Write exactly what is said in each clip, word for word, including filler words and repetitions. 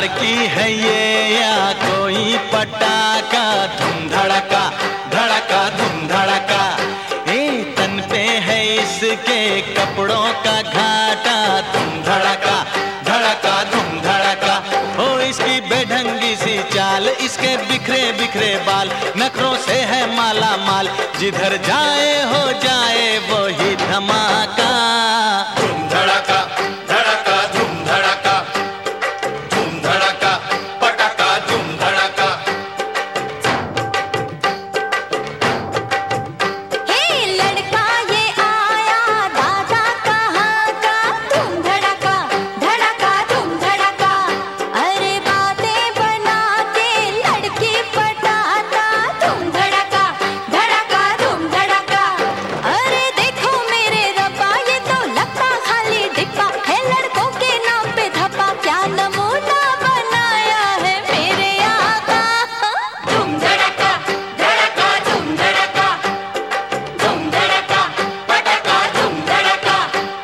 लड़की है ये या कोई पटाखा, धूम धड़का धड़का धूम धड़का। ए तन पे है इसके कपड़ों का घाटा, धूम धड़का धड़का धूम धड़का। ओ इसकी बेढंगी सी चाल, इसके बिखरे बिखरे बाल, नखरों से है माला माल, जिधर जाए हो जाए वो ही धमाका। धूम धड़का धड़का धूम धड़का, धूम धड़का पटाखा धूम धड़का। हे लड़का ये आया दादा कहाँ का, धूम धड़का धड़का धूम धड़का। अरे बातें बना के लड़की पटाता, धूम धड़का धड़का धूम धड़का। अरे देखो मेरे रब्बा ये तो लगता खाली डिब्बा है, लड़कों के नाम पे धब्बा, क्या नमूना बनाया है मेरे आका। धूम धड़का धड़का धूम धड़का, धूम धड़का पटाखा धूम धड़का।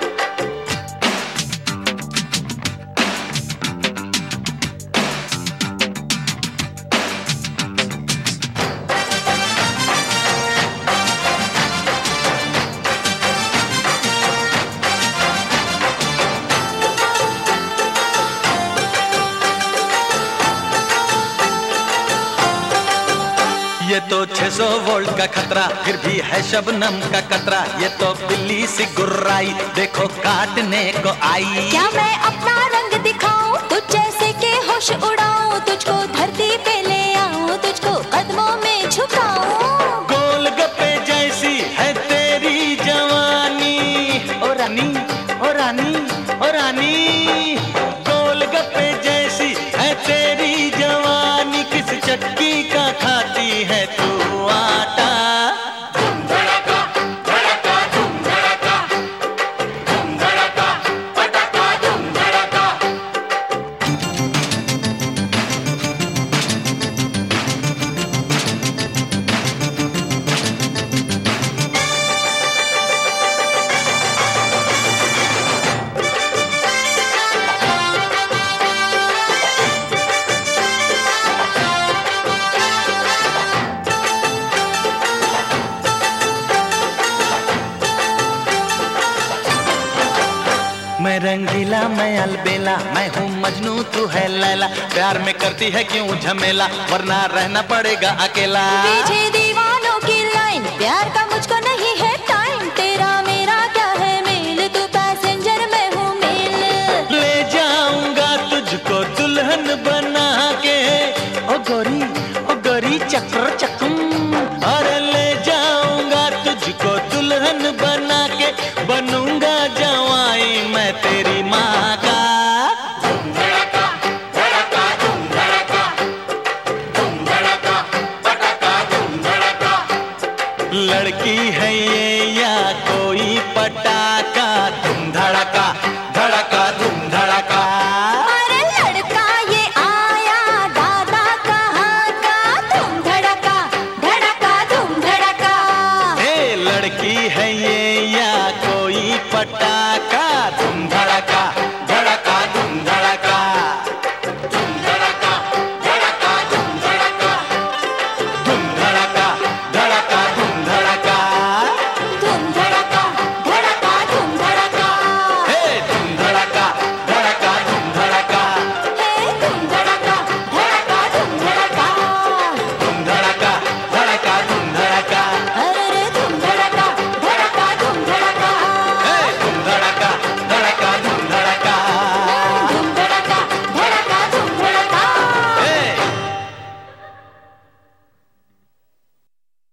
ये तो छह सौ वोल्ट का खतरा, फिर भी है शबनम का कतरा। ये तो बिल्ली सी गुर्राई, देखो काटने को आई। क्या मैं अपना रंग दिखाऊं, तुझ जैसे के होश उड़ाऊं, तुझको धरती पे ले आऊं, तुझको कदमों में झुकाऊं। गोलगप्पे जैसी है तेरी जवानी, ओ रानी ओ रानी ओ रानी। गोलगप्पे जैसी है तेरी जवानी, किस चक्की का खाती है तू आटा। धूम धड़का धड़का धूम धड़का, धूम धड़का पटाखा धूम धड़का। मैं रंगीला मैं अलबेला, मैं हूँ मजनू तू है लैला, प्यार में करती है क्यों झमेला, वरना रहना पड़ेगा अकेला। पीछे दीवानों की लाइन, प्यार का मुझको नहीं है टाइम, तेरा मेरा क्या है मेल, तू पैसेंजर मैं हूँ मेल। ले जाऊंगा तुझको दुल्हन बना के, ओ गोरी